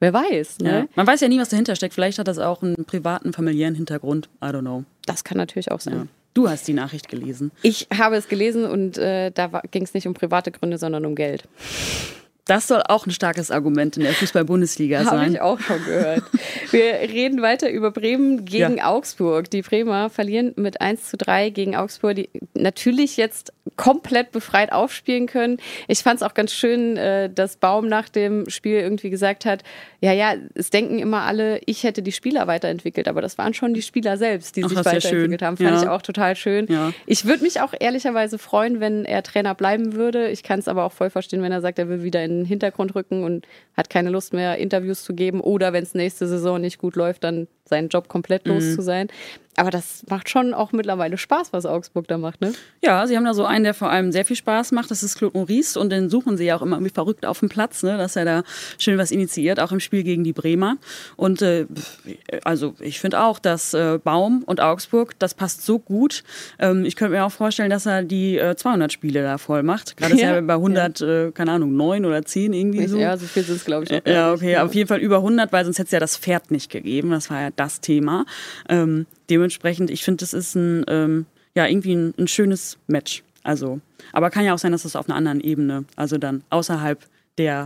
Wer weiß, ne? Ja. Man weiß ja nie, was dahinter steckt. Vielleicht hat das auch einen privaten, familiären Hintergrund. I don't know. Das kann natürlich auch sein. Ja. Du hast die Nachricht gelesen. Ich habe es gelesen und da ging es nicht um private Gründe, sondern um Geld. Das soll auch ein starkes Argument in der Fußball-Bundesliga sein. Habe ich auch schon gehört. Wir reden weiter über Bremen gegen Augsburg. Die Bremer verlieren mit 1:3 gegen Augsburg, die natürlich jetzt komplett befreit aufspielen können. Ich fand es auch ganz schön, dass Baum nach dem Spiel irgendwie gesagt hat, ja, es denken immer alle, ich hätte die Spieler weiterentwickelt, aber das waren schon die Spieler selbst, die sich weiterentwickelt haben. Fand ich auch total schön. Ja. Ich würde mich auch ehrlicherweise freuen, wenn er Trainer bleiben würde. Ich kann es aber auch voll verstehen, wenn er sagt, er will wieder in den Hintergrund rücken und hat keine Lust mehr, Interviews zu geben oder wenn es nächste Saison nicht gut läuft, dann seinen Job komplett los zu sein. Aber das macht schon auch mittlerweile Spaß, was Augsburg da macht, ne? Ja, sie haben da so einen, der vor allem sehr viel Spaß macht. Das ist Claude Maurice und den suchen sie ja auch immer irgendwie verrückt auf dem Platz, ne? Dass er da schön was initiiert, auch im Spiel gegen die Bremer. Und also ich finde auch, dass Baum und Augsburg, das passt so gut. Ich könnte mir auch vorstellen, dass er die 200 Spiele da voll macht. Gerade ist er bei 100, keine Ahnung, 9 oder 10 irgendwie so. Ja, so viel sind es, glaube ich. Ja, okay, auf jeden Fall über 100, weil sonst hätte es ja das Pferd nicht gegeben. Das war ja das Thema. Dementsprechend, ich finde, das ist irgendwie ein schönes Match. Also, aber kann ja auch sein, dass das auf einer anderen Ebene, also dann außerhalb der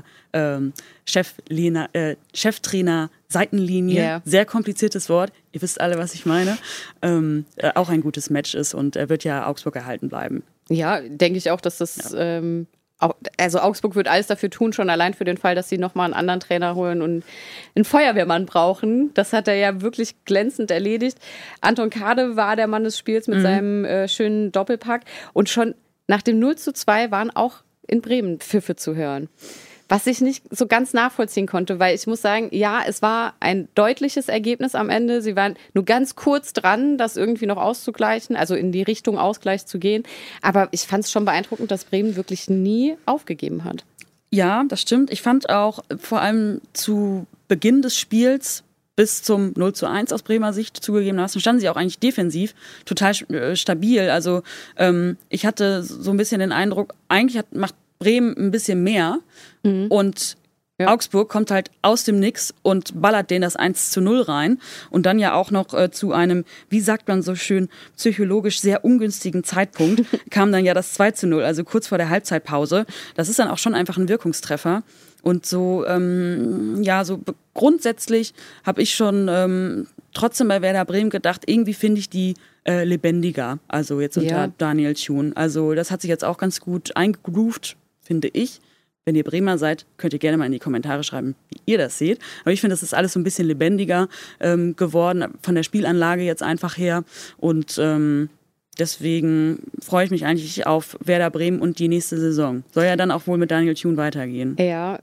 Cheftrainer-Seitenlinie, sehr kompliziertes Wort, ihr wisst alle, was ich meine, auch ein gutes Match ist und er wird ja Augsburg erhalten bleiben. Ja, denke ich auch, dass das also Augsburg wird alles dafür tun, schon allein für den Fall, dass sie nochmal einen anderen Trainer holen und einen Feuerwehrmann brauchen. Das hat er ja wirklich glänzend erledigt. Anton Kade war der Mann des Spiels mit seinem schönen Doppelpack. Und schon nach dem 0:2 waren auch in Bremen Pfiffe zu hören. Was ich nicht so ganz nachvollziehen konnte, weil ich muss sagen, ja, es war ein deutliches Ergebnis am Ende. Sie waren nur ganz kurz dran, das irgendwie noch auszugleichen, also in die Richtung Ausgleich zu gehen. Aber ich fand es schon beeindruckend, dass Bremen wirklich nie aufgegeben hat. Ja, das stimmt. Ich fand auch vor allem zu Beginn des Spiels bis zum 0:1 aus Bremer Sicht zugegebenermaßen standen sie auch eigentlich defensiv total stabil. Also ich hatte so ein bisschen den Eindruck, eigentlich macht Bremen ein bisschen mehr und Augsburg kommt halt aus dem Nix und ballert denen das 1:0 rein und dann ja auch noch zu einem, wie sagt man so schön, psychologisch sehr ungünstigen Zeitpunkt kam dann ja das 2:0, also kurz vor der Halbzeitpause. Das ist dann auch schon einfach ein Wirkungstreffer und so, so grundsätzlich habe ich schon trotzdem bei Werder Bremen gedacht, irgendwie finde ich die lebendiger, also jetzt unter Daniel Thun. Also das hat sich jetzt auch ganz gut eingegroovt, finde ich. Wenn ihr Bremer seid, könnt ihr gerne mal in die Kommentare schreiben, wie ihr das seht. Aber ich finde, das ist alles so ein bisschen lebendiger geworden, von der Spielanlage jetzt einfach her. Und deswegen freue ich mich eigentlich auf Werder Bremen und die nächste Saison. Soll ja dann auch wohl mit Daniel Thun weitergehen. Ja,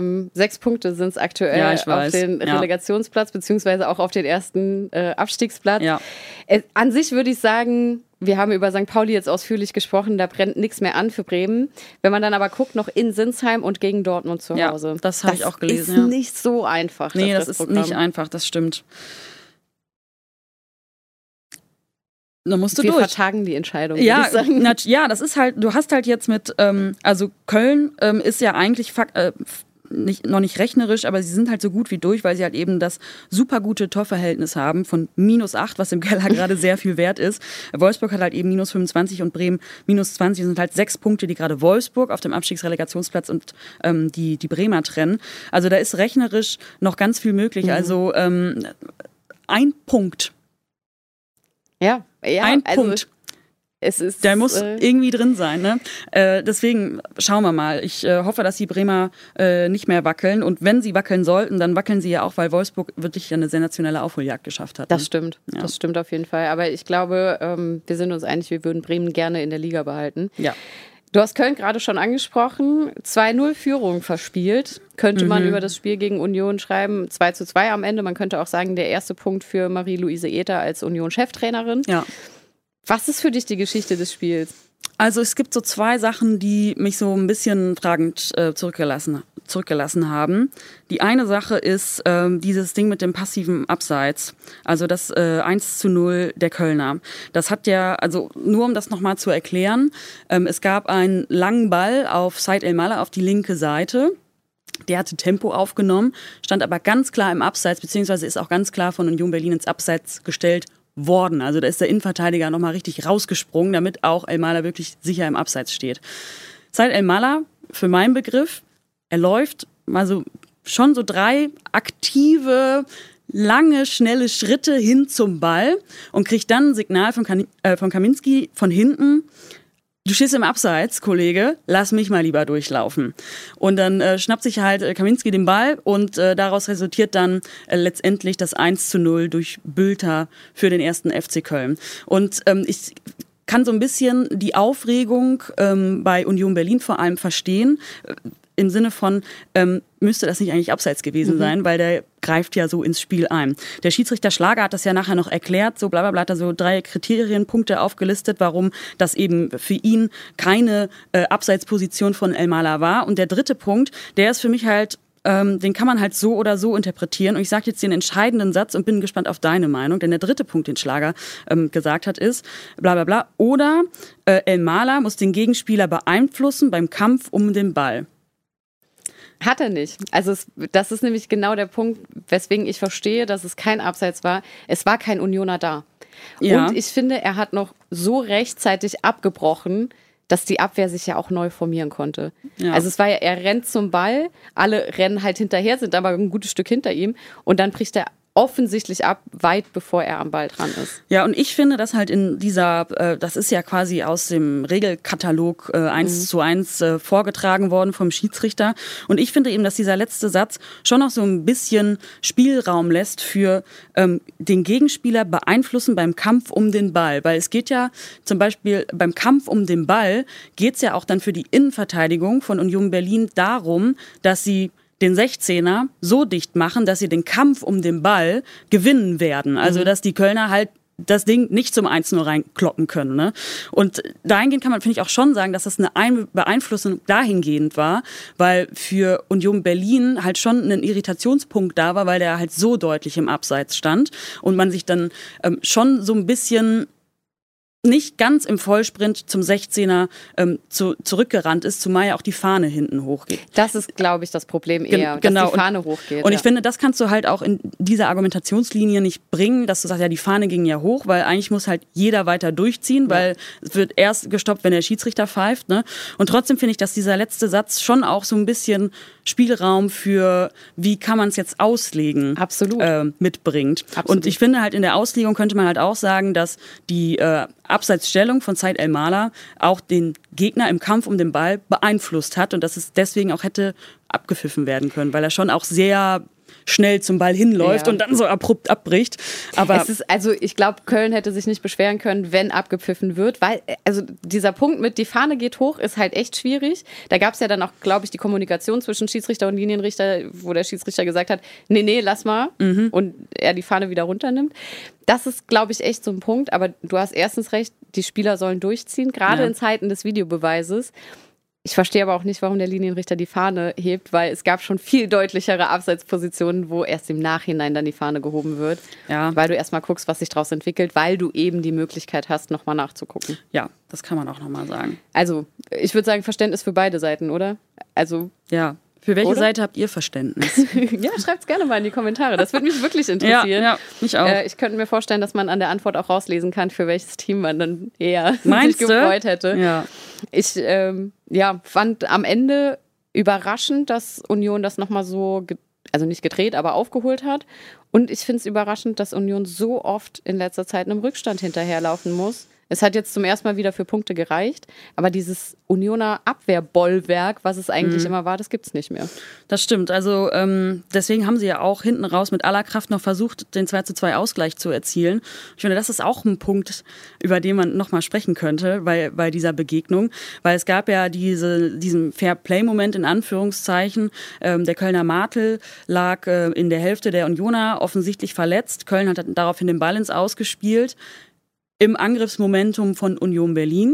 6 Punkte sind es aktuell auf den Relegationsplatz, beziehungsweise auch auf den ersten Abstiegsplatz. Ja. An sich würde ich sagen, wir haben über St. Pauli jetzt ausführlich gesprochen, da brennt nichts mehr an für Bremen. Wenn man dann aber guckt, noch in Sinsheim und gegen Dortmund zu Hause. Ja, das habe ich auch gelesen. Das ist nicht so einfach. Nee, das ist nicht einfach, das stimmt. Da musst du wir durch. Vertagen die Entscheidung, ja, würde ich sagen. Ja, das ist halt, du hast halt jetzt mit, also Köln ist ja eigentlich noch nicht rechnerisch, aber sie sind halt so gut wie durch, weil sie halt eben das super gute Torverhältnis haben von -8, was im Keller gerade sehr viel wert ist. Wolfsburg hat halt eben -25 und Bremen -20. Das sind halt 6 Punkte, die gerade Wolfsburg auf dem Abstiegsrelegationsplatz und die Bremer trennen. Also da ist rechnerisch noch ganz viel möglich. Also 1 Punkt. Ja, ein Punkt. Der muss irgendwie drin sein. Ne? Deswegen schauen wir mal. Ich hoffe, dass die Bremer nicht mehr wackeln. Und wenn sie wackeln sollten, dann wackeln sie ja auch, weil Wolfsburg wirklich eine sensationelle Aufholjagd geschafft hat. Das stimmt. Ja. Das stimmt auf jeden Fall. Aber ich glaube, wir sind uns einig, wir würden Bremen gerne in der Liga behalten. Ja. Du hast Köln gerade schon angesprochen. 2:0 Führung verspielt. Könnte man über das Spiel gegen Union schreiben. 2:2 am Ende. Man könnte auch sagen, der erste Punkt für Marie-Louise Ether als Union-Cheftrainerin. Ja. Was ist für dich die Geschichte des Spiels? Also es gibt so 2 Sachen, die mich so ein bisschen fragend zurückgelassen haben. Die eine Sache ist dieses Ding mit dem passiven Abseits, also das 1:0 der Kölner. Das hat ja, also nur um das nochmal zu erklären, es gab einen langen Ball auf Said El Maleh auf die linke Seite. Der hatte Tempo aufgenommen, stand aber ganz klar im Abseits, beziehungsweise ist auch ganz klar von Union Berlin ins Abseits gestellt worden. Also da ist der Innenverteidiger nochmal richtig rausgesprungen, damit auch Elmalah wirklich sicher im Abseits steht. Said Elmalah, für meinen Begriff, er läuft mal so schon so 3 aktive, lange, schnelle Schritte hin zum Ball und kriegt dann ein Signal von Kaminski von hinten: Du stehst im Abseits, Kollege, lass mich mal lieber durchlaufen. Und dann schnappt sich halt Kaminski den Ball und daraus resultiert dann letztendlich das 1:0 durch Bülter für den 1. FC Köln. Und ich kann so ein bisschen die Aufregung bei Union Berlin vor allem verstehen, im Sinne von, müsste das nicht eigentlich abseits gewesen sein, weil der greift ja so ins Spiel ein. Der Schiedsrichter Schlager hat das ja nachher noch erklärt, so blablabla, hat er so 3 Kriterienpunkte aufgelistet, warum das eben für ihn keine Abseitsposition von Elmalah war. Und der 3. Punkt, der ist für mich halt, den kann man halt so oder so interpretieren. Und ich sage jetzt den entscheidenden Satz und bin gespannt auf deine Meinung, denn der 3. Punkt, den Schlager gesagt hat, ist blablabla, oder Elmalah muss den Gegenspieler beeinflussen beim Kampf um den Ball. Hat er nicht. Also das ist nämlich genau der Punkt, weswegen ich verstehe, dass es kein Abseits war. Es war kein Unioner da. Ja. Und ich finde, er hat noch so rechtzeitig abgebrochen, dass die Abwehr sich ja auch neu formieren konnte. Ja. Also es war ja, er rennt zum Ball, alle rennen halt hinterher, sind aber ein gutes Stück hinter ihm und dann bricht er offensichtlich ab, weit bevor er am Ball dran ist. Ja, und ich finde, dass halt in dieser, das ist ja quasi aus dem Regelkatalog 1:1 vorgetragen worden vom Schiedsrichter. Und ich finde eben, dass dieser letzte Satz schon noch so ein bisschen Spielraum lässt für den Gegenspieler beeinflussen beim Kampf um den Ball. Weil es geht ja zum Beispiel beim Kampf um den Ball, geht es ja auch dann für die Innenverteidigung von Union Berlin darum, dass sie den 16er so dicht machen, dass sie den Kampf um den Ball gewinnen werden. Also, dass die Kölner halt das Ding nicht zum 1:0 reinkloppen können. Ne? Und dahingehend kann man, finde ich, auch schon sagen, dass das eine Beeinflussung dahingehend war, weil für Union Berlin halt schon ein Irritationspunkt da war, weil der halt so deutlich im Abseits stand und man sich dann schon so ein bisschen nicht ganz im Vollsprint zum 16er zurückgerannt ist, zumal ja auch die Fahne hinten hochgeht. Das ist, glaube ich, das Problem eher, genau, dass die Fahne hochgeht. Und ich finde, das kannst du halt auch in dieser Argumentationslinie nicht bringen, dass du sagst, ja, die Fahne ging ja hoch, weil eigentlich muss halt jeder weiter durchziehen, weil es wird erst gestoppt, wenn der Schiedsrichter pfeift. Ne? Und trotzdem finde ich, dass dieser letzte Satz schon auch so ein bisschen Spielraum für, wie kann man es jetzt auslegen, mitbringt. Absolut. Und ich finde halt, in der Auslegung könnte man halt auch sagen, dass die Abseitsstellung von Said Elmalah auch den Gegner im Kampf um den Ball beeinflusst hat und dass es deswegen auch hätte abgepfiffen werden können, weil er schon auch sehr schnell zum Ball hinläuft und dann so abrupt abbricht. Aber es ist, also ich glaube, Köln hätte sich nicht beschweren können, wenn abgepfiffen wird, weil also dieser Punkt mit die Fahne geht hoch ist halt echt schwierig. Da gab es ja dann auch, glaube ich, die Kommunikation zwischen Schiedsrichter und Linienrichter, wo der Schiedsrichter gesagt hat, nee, lass mal und er die Fahne wieder runternimmt. Das ist, glaube ich, echt so ein Punkt, aber du hast erstens recht, die Spieler sollen durchziehen, gerade in Zeiten des Videobeweises. Ich verstehe aber auch nicht, warum der Linienrichter die Fahne hebt, weil es gab schon viel deutlichere Abseitspositionen, wo erst im Nachhinein dann die Fahne gehoben wird. Ja. Weil du erstmal guckst, was sich daraus entwickelt, weil du eben die Möglichkeit hast, nochmal nachzugucken. Ja, das kann man auch nochmal sagen. Also, ich würde sagen, Verständnis für beide Seiten, oder? Also, ja. Für welche Seite habt ihr Verständnis? Ja, schreibt es gerne mal in die Kommentare. Das würde mich wirklich interessieren. Ja, mich auch. Ich könnte mir vorstellen, dass man an der Antwort auch rauslesen kann, für welches Team man dann eher sich gefreut hätte. Ja. Ich fand am Ende überraschend, dass Union das nochmal so, also nicht gedreht, aber aufgeholt hat. Und ich finde es überraschend, dass Union so oft in letzter Zeit einem Rückstand hinterherlaufen muss. Es hat jetzt zum ersten Mal wieder für Punkte gereicht, aber dieses Unioner Abwehrbollwerk, was es eigentlich immer war, das gibt es nicht mehr. Das stimmt, also deswegen haben sie ja auch hinten raus mit aller Kraft noch versucht, den 2:2 Ausgleich zu erzielen. Ich finde, das ist auch ein Punkt, über den man nochmal sprechen könnte bei dieser Begegnung, weil es gab ja diesen Fair-Play-Moment in Anführungszeichen. Der Kölner Martel lag in der Hälfte der Unioner offensichtlich verletzt. Köln hat daraufhin den Ball ins Aus gespielt. Im Angriffsmomentum von Union Berlin.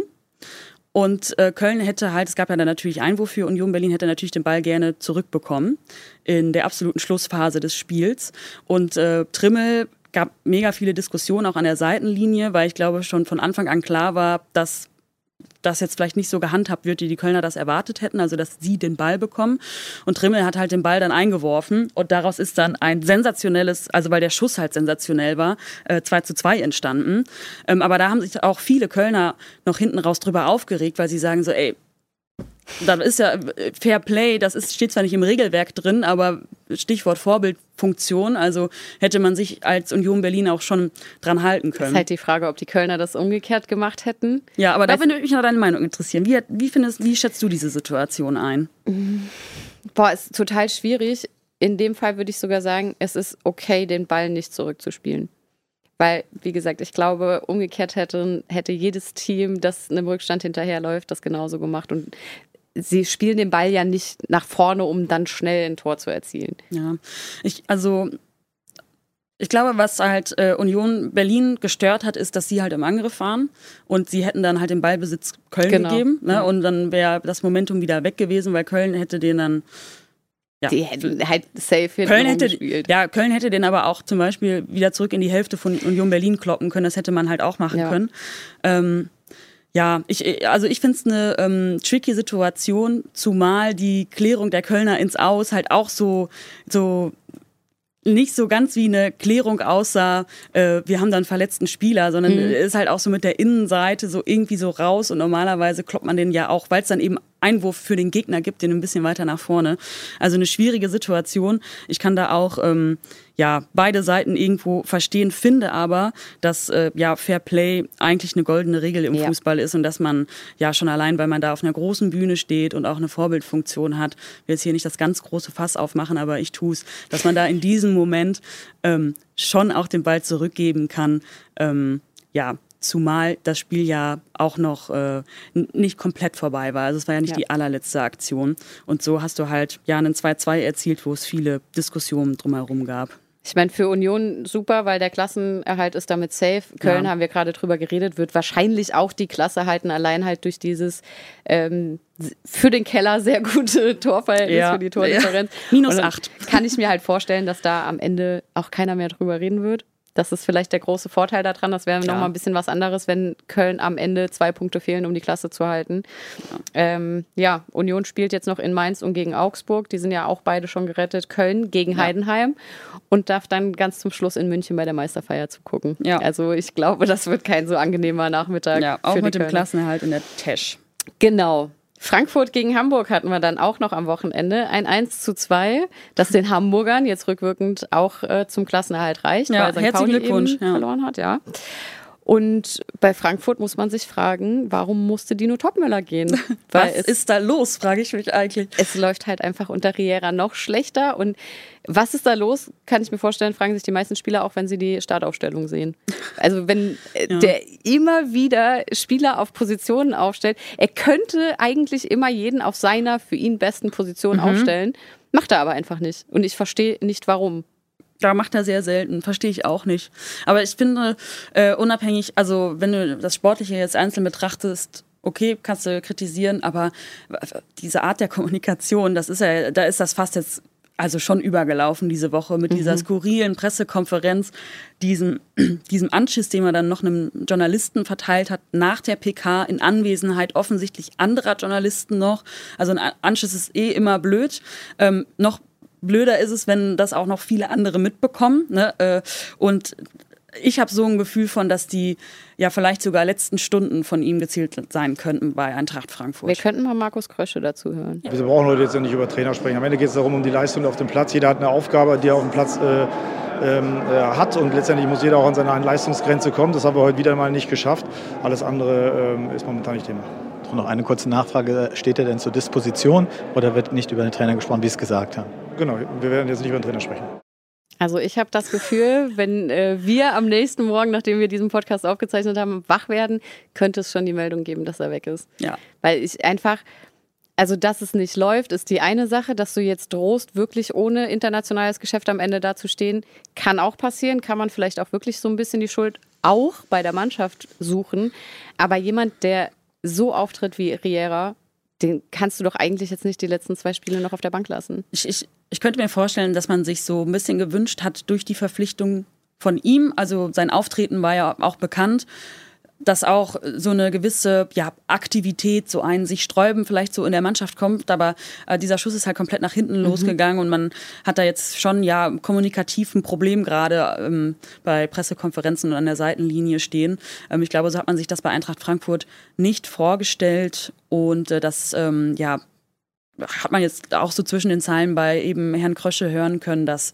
Und Köln hätte halt, es gab ja dann natürlich Einwurf für Union Berlin, hätte natürlich den Ball gerne zurückbekommen in der absoluten Schlussphase des Spiels. Und Trimmel gab mega viele Diskussionen auch an der Seitenlinie, weil ich glaube schon von Anfang an klar war, dass das jetzt vielleicht nicht so gehandhabt wird, wie die Kölner das erwartet hätten, also dass sie den Ball bekommen. Und Trimmel hat halt den Ball dann eingeworfen und daraus ist dann ein sensationelles, also weil der Schuss halt sensationell war, 2:2 entstanden. Aber da haben sich auch viele Kölner noch hinten raus drüber aufgeregt, weil sie sagen so, ey, da ist ja Fair Play, steht zwar nicht im Regelwerk drin, aber Stichwort Vorbildfunktion, also hätte man sich als Union Berlin auch schon dran halten können. Das ist halt die Frage, ob die Kölner das umgekehrt gemacht hätten. Ja, aber da würde mich noch deine Meinung interessieren. Wie schätzt du diese Situation ein? Boah, ist total schwierig. In dem Fall würde ich sogar sagen, es ist okay, den Ball nicht zurückzuspielen. Weil, wie gesagt, ich glaube, umgekehrt hätte jedes Team, das einem Rückstand hinterherläuft, das genauso gemacht. Und sie spielen den Ball ja nicht nach vorne, um dann schnell ein Tor zu erzielen. Ja, ich glaube, was halt Union Berlin gestört hat, ist, dass sie halt im Angriff waren und sie hätten dann halt den Ballbesitz Köln gegeben. Ne? Und dann wäre das Momentum wieder weg gewesen, weil Köln hätte den dann... Ja. Die hätten halt safe hinten gespielt. Ja, Köln hätte den aber auch zum Beispiel wieder zurück in die Hälfte von Union Berlin kloppen können. Das hätte man halt auch machen können. Ich finde es eine tricky Situation, zumal die Klärung der Kölner ins Aus halt auch so nicht so ganz wie eine Klärung aussah, wir haben da einen verletzten Spieler, sondern ist halt auch so mit der Innenseite so irgendwie so raus und normalerweise kloppt man den ja auch, weil es dann eben Einwurf für den Gegner gibt, den ein bisschen weiter nach vorne. Also eine schwierige Situation. Ich kann da auch beide Seiten irgendwo verstehen, finde aber, dass Fair Play eigentlich eine goldene Regel im Fußball ist und dass man ja schon allein, weil man da auf einer großen Bühne steht und auch eine Vorbildfunktion hat, ich will jetzt hier nicht das ganz große Fass aufmachen, aber ich tue es, dass man da in diesem Moment schon auch den Ball zurückgeben kann, zumal das Spiel ja auch noch nicht komplett vorbei war. Also es war ja nicht die allerletzte Aktion. Und so hast du halt einen 2:2 erzielt, wo es viele Diskussionen drumherum gab. Ich meine, für Union super, weil der Klassenerhalt ist damit safe. Köln, haben wir gerade drüber geredet, wird wahrscheinlich auch die Klasse halten, allein halt durch dieses für den Keller sehr gute Torverhältnis, für die Tordifferenz. -8. Kann ich mir halt vorstellen, dass da am Ende auch keiner mehr drüber reden wird. Das ist vielleicht der große Vorteil daran. Das wäre nochmal ein bisschen was anderes, wenn Köln am Ende 2 Punkte fehlen, um die Klasse zu halten. Union spielt jetzt noch in Mainz und gegen Augsburg. Die sind ja auch beide schon gerettet. Köln gegen Heidenheim und darf dann ganz zum Schluss in München bei der Meisterfeier zugucken. Ja. Also ich glaube, das wird kein so angenehmer Nachmittag. Ja, auch mit dem Klassenerhalt in der Tesch. Genau. Frankfurt gegen Hamburg hatten wir dann auch noch am Wochenende. Ein 1:2, das den Hamburgern jetzt rückwirkend auch zum Klassenerhalt reicht, weil St. Pauli eben verloren hat. Ja. Und bei Frankfurt muss man sich fragen, warum musste Dino Topmöller gehen? Was ist da los, frage ich mich eigentlich. Es läuft halt einfach unter Riera noch schlechter. Und was ist da los, kann ich mir vorstellen, fragen sich die meisten Spieler auch, wenn sie die Startaufstellung sehen. Also wenn der immer wieder Spieler auf Positionen aufstellt, er könnte eigentlich immer jeden auf seiner für ihn besten Position aufstellen, macht er aber einfach nicht. Und ich verstehe nicht, warum. Da macht er sehr selten, verstehe ich auch nicht. Aber ich finde, unabhängig, also wenn du das Sportliche jetzt einzeln betrachtest, okay, kannst du kritisieren, aber diese Art der Kommunikation, da ist das fast jetzt also schon übergelaufen diese Woche mit dieser skurrilen Pressekonferenz, diesem Anschiss, den man dann noch einem Journalisten verteilt hat, nach der PK in Anwesenheit offensichtlich anderer Journalisten noch. Also ein Anschiss ist immer blöd. Noch blöder ist es, wenn das auch noch viele andere mitbekommen. Ne? Und ich habe so ein Gefühl von, dass die ja vielleicht sogar letzten Stunden von ihm gezielt sein könnten bei Eintracht Frankfurt. Wir könnten mal Markus Krösche dazu hören. Wir brauchen heute jetzt ja nicht über Trainer sprechen. Am Ende geht es darum, um die Leistung auf dem Platz. Jeder hat eine Aufgabe, die er auf dem Platz hat und letztendlich muss jeder auch an seine Leistungsgrenze kommen. Das haben wir heute wieder mal nicht geschafft. Alles andere ist momentan nicht Thema. Noch eine kurze Nachfrage. Steht er denn zur Disposition oder wird nicht über den Trainer gesprochen, wie Sie es gesagt haben? Genau, wir werden jetzt nicht über den Trainer sprechen. Also ich habe das Gefühl, wenn wir am nächsten Morgen, nachdem wir diesen Podcast aufgezeichnet haben, wach werden, könnte es schon die Meldung geben, dass er weg ist. Ja. Weil ich einfach, also dass es nicht läuft, ist die eine Sache. Dass du jetzt drohst, wirklich ohne internationales Geschäft am Ende dazustehen, kann auch passieren. Kann man vielleicht auch wirklich so ein bisschen die Schuld auch bei der Mannschaft suchen. Aber jemand, der so auftritt wie Riera, den kannst du doch eigentlich jetzt nicht die letzten 2 Spiele noch auf der Bank lassen. Ich könnte mir vorstellen, dass man sich so ein bisschen gewünscht hat durch die Verpflichtung von ihm, also sein Auftreten war ja auch bekannt, dass auch so eine gewisse Aktivität, so ein sich sträuben vielleicht so in der Mannschaft kommt, aber dieser Schuss ist halt komplett nach hinten losgegangen und man hat da jetzt schon kommunikativ ein Problem gerade bei Pressekonferenzen und an der Seitenlinie stehen. Ich glaube, so hat man sich das bei Eintracht Frankfurt nicht vorgestellt und das hat man jetzt auch so zwischen den Zeilen bei eben Herrn Krösche hören können, dass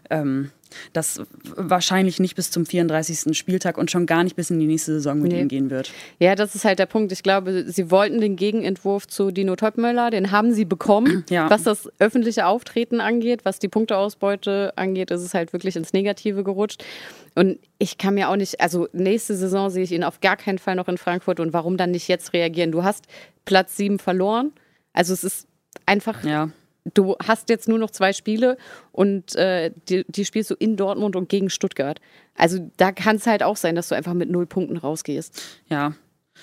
das wahrscheinlich nicht bis zum 34. Spieltag und schon gar nicht bis in die nächste Saison mit ihm gehen wird. Ja, das ist halt der Punkt. Ich glaube, sie wollten den Gegenentwurf zu Dino Topmöller, den haben sie bekommen. Ja. Was das öffentliche Auftreten angeht, was die Punkteausbeute angeht, ist es halt wirklich ins Negative gerutscht. Und ich kann mir auch nicht, also nächste Saison sehe ich ihn auf gar keinen Fall noch in Frankfurt und warum dann nicht jetzt reagieren? Du hast Platz 7 verloren, also es ist einfach... Ja. Du hast jetzt nur noch 2 Spiele und die spielst du in Dortmund und gegen Stuttgart. Also da kann es halt auch sein, dass du einfach mit 0 Punkten rausgehst. Ja.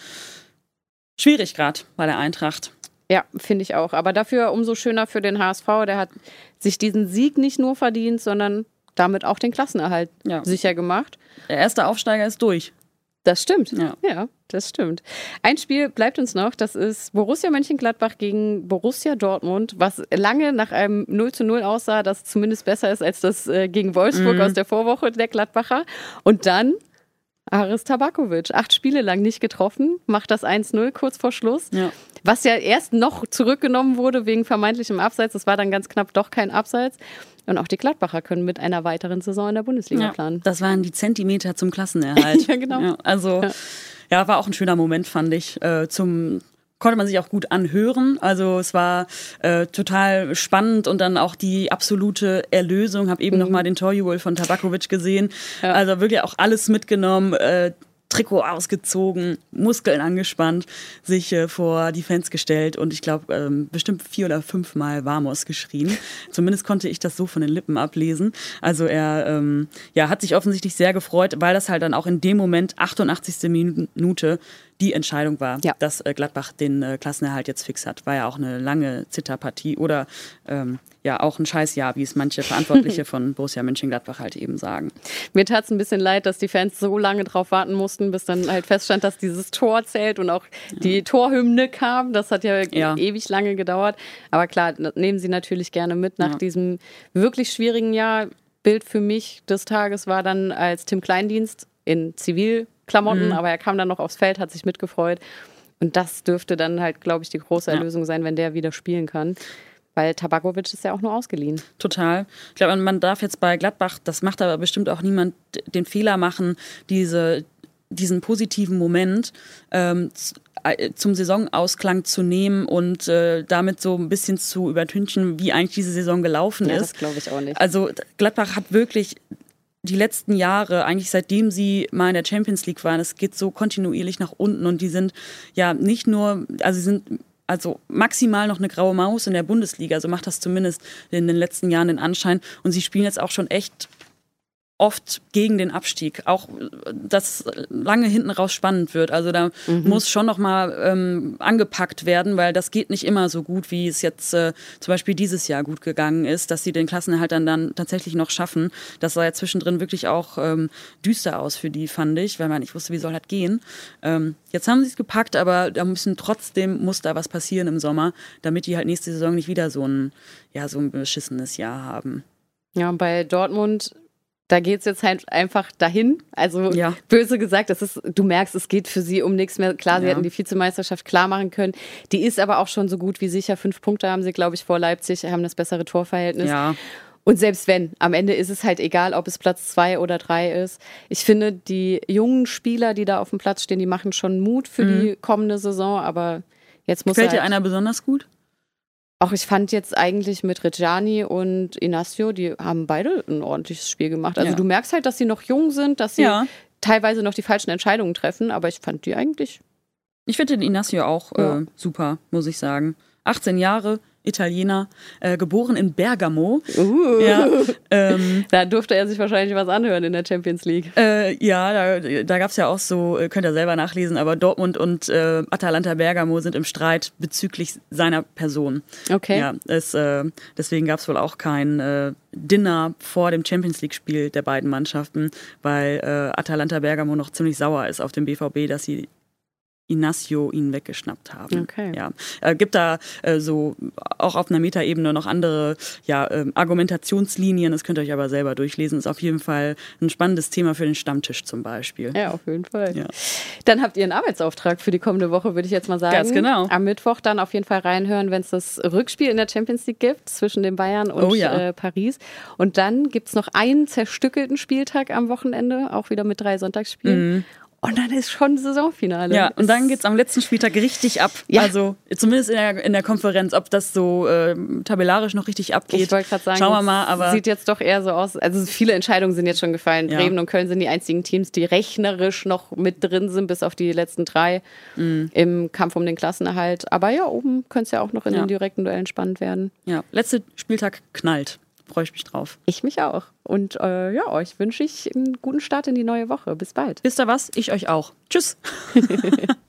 Schwierig gerade bei der Eintracht. Ja, finde ich auch. Aber dafür umso schöner für den HSV. Der hat sich diesen Sieg nicht nur verdient, sondern damit auch den Klassenerhalt sicher gemacht. Der erste Aufsteiger ist durch. Das stimmt. Ja, das stimmt. Ein Spiel bleibt uns noch, das ist Borussia Mönchengladbach gegen Borussia Dortmund, was lange nach einem 0:0 aussah, das zumindest besser ist als das gegen Wolfsburg aus der Vorwoche der Gladbacher. Und dann Aris Tabakovic, 8 Spiele lang nicht getroffen, macht das 1:0 kurz vor Schluss. Ja. Was ja erst noch zurückgenommen wurde wegen vermeintlichem Abseits. Das war dann ganz knapp doch kein Abseits. Und auch die Gladbacher können mit einer weiteren Saison in der Bundesliga planen. Das waren die Zentimeter zum Klassenerhalt. Ja, genau. Ja, war auch ein schöner Moment, fand ich. Konnte man sich auch gut anhören. Also es war total spannend und dann auch die absolute Erlösung. Habe eben nochmal den Torjubel von Tabakovic gesehen. Ja. Also wirklich auch alles mitgenommen. Trikot ausgezogen, Muskeln angespannt, sich vor die Fans gestellt und ich glaube, bestimmt 4 oder 5 Mal Vamos geschrien. Zumindest konnte ich das so von den Lippen ablesen. Also er hat sich offensichtlich sehr gefreut, weil das halt dann auch in dem Moment, 88. Minute, die Entscheidung war, dass Gladbach den Klassenerhalt jetzt fix hat. War ja auch eine lange Zitterpartie oder auch ein Scheißjahr, wie es manche Verantwortliche von Borussia Mönchengladbach halt eben sagen. Mir tat es ein bisschen leid, dass die Fans so lange drauf warten mussten, bis dann halt feststand, dass dieses Tor zählt und auch die Torhymne kam. Das hat ja ewig lange gedauert. Aber klar, nehmen sie natürlich gerne mit nach diesem wirklich schwierigen Jahr. Bild für mich des Tages war dann, als Tim Kleindienst in Zivilklamotten, aber er kam dann noch aufs Feld, hat sich mitgefreut. Und das dürfte dann halt, glaube ich, die große Erlösung sein, wenn der wieder spielen kann. Weil Tabakovic ist ja auch nur ausgeliehen. Total. Ich glaube, man darf jetzt bei Gladbach, das macht aber bestimmt auch niemand, den Fehler machen, diesen positiven Moment zum Saisonausklang zu nehmen und damit so ein bisschen zu übertünchen, wie eigentlich diese Saison gelaufen ist. Das glaube ich auch nicht. Also Gladbach hat wirklich die letzten Jahre, eigentlich seitdem sie mal in der Champions League waren, es geht so kontinuierlich nach unten und die sind nicht nur, also sie sind maximal noch eine graue Maus in der Bundesliga, so macht das zumindest in den letzten Jahren den Anschein. Und sie spielen jetzt auch schon echt oft gegen den Abstieg. Auch, dass lange hinten raus spannend wird. Also da muss schon noch mal angepackt werden, weil das geht nicht immer so gut, wie es jetzt zum Beispiel dieses Jahr gut gegangen ist, dass sie den Klassenerhalt dann tatsächlich noch schaffen. Das sah ja zwischendrin wirklich auch düster aus für die, fand ich, weil man nicht wusste, wie soll das gehen. Jetzt haben sie es gepackt, aber da muss da was passieren im Sommer, damit die halt nächste Saison nicht wieder so ein beschissenes Jahr haben. Ja, und bei Dortmund, da geht es jetzt halt einfach dahin. Also böse gesagt, du merkst, es geht für sie um nichts mehr. Klar, sie hätten die Vizemeisterschaft klar machen können. Die ist aber auch schon so gut wie sicher. 5 Punkte haben sie, glaube ich, vor Leipzig, haben das bessere Torverhältnis. Ja. Und selbst wenn, am Ende ist es halt egal, ob es Platz 2 oder 3 ist. Ich finde, die jungen Spieler, die da auf dem Platz stehen, die machen schon Mut für die kommende Saison. Aber jetzt muss Gefällt dir einer besonders gut? Auch ich fand jetzt eigentlich mit Reggiani und Inacio, die haben beide ein ordentliches Spiel gemacht. Also du merkst halt, dass sie noch jung sind, dass sie teilweise noch die falschen Entscheidungen treffen, aber ich fand die eigentlich... Ich finde den Inacio auch super, muss ich sagen. 18 Jahre, Italiener, geboren in Bergamo. Da durfte er sich wahrscheinlich was anhören in der Champions League. Da gab es ja auch so, könnt ihr selber nachlesen, aber Dortmund und Atalanta Bergamo sind im Streit bezüglich seiner Person. Okay. Ja, deswegen gab es wohl auch kein Dinner vor dem Champions-League-Spiel der beiden Mannschaften, weil Atalanta Bergamo noch ziemlich sauer ist auf den BVB, dass sie Inacio ihn weggeschnappt haben. Okay. Ja. Gibt da so auch auf einer Metaebene noch andere Argumentationslinien, das könnt ihr euch aber selber durchlesen. Ist auf jeden Fall ein spannendes Thema für den Stammtisch zum Beispiel. Ja, auf jeden Fall. Ja. Dann habt ihr einen Arbeitsauftrag für die kommende Woche, würde ich jetzt mal sagen. Ganz genau. Am Mittwoch dann auf jeden Fall reinhören, wenn es das Rückspiel in der Champions League gibt zwischen den Bayern und Paris. Und dann gibt es noch einen zerstückelten Spieltag am Wochenende, auch wieder mit 3 Sonntagsspielen. Mhm. Und dann ist schon Saisonfinale. Ja, und dann geht es am letzten Spieltag richtig ab. Ja. Also zumindest in der Konferenz, ob das so tabellarisch noch richtig abgeht. Ich wollte gerade sagen, schauen wir mal. Aber sieht jetzt doch eher so aus. Also viele Entscheidungen sind jetzt schon gefallen. Ja. Bremen und Köln sind die einzigen Teams, die rechnerisch noch mit drin sind, bis auf die letzten 3 im Kampf um den Klassenerhalt. Aber ja, oben könnte es ja auch noch in den direkten Duellen spannend werden. Ja, letzter Spieltag knallt. Freue ich mich drauf. Ich mich auch. Und euch wünsche ich einen guten Start in die neue Woche. Bis bald. Wisst ihr was? Ich euch auch. Tschüss.